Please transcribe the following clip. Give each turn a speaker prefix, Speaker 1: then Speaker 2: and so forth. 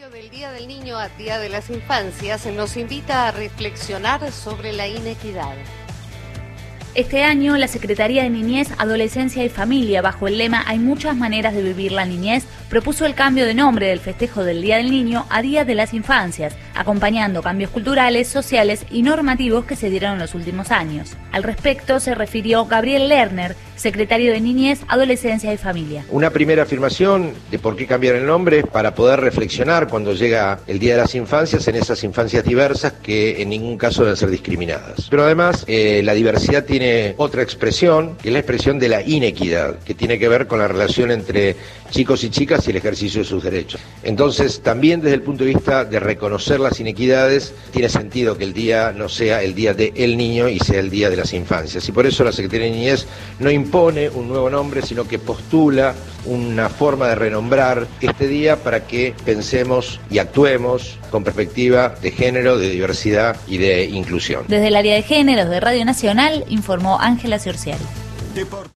Speaker 1: cambio del Día del Niño a Día de las Infancias nos invita a reflexionar sobre la inequidad.
Speaker 2: Este año, la Secretaría de Niñez, Adolescencia y Familia, bajo el lema "Hay muchas maneras de vivir la niñez", propuso el cambio de nombre del festejo del Día del Niño a Día de las Infancias, acompañando cambios culturales, sociales y normativos que se dieron en los últimos años. Al respecto se refirió Gabriel Lerner, secretario de Niñez, Adolescencia y Familia.
Speaker 3: Una primera afirmación de por qué cambiar el nombre es para poder reflexionar cuando llega el Día de las Infancias en esas infancias diversas que en ningún caso deben ser discriminadas. Pero además la diversidad tiene otra expresión, que es la expresión de la inequidad, que tiene que ver con la relación entre chicos y chicas y el ejercicio de sus derechos. Entonces, también desde el punto de vista de reconocer las inequidades, tiene sentido que el día no sea el Día del Niño y sea el Día de las Infancias. Y por eso la Secretaría de Niñez no impone un nuevo nombre, sino que postula una forma de renombrar este día para que pensemos y actuemos con perspectiva de género, de diversidad y de inclusión.
Speaker 2: Desde el área de géneros de Radio Nacional informó Ángela Ciorciari.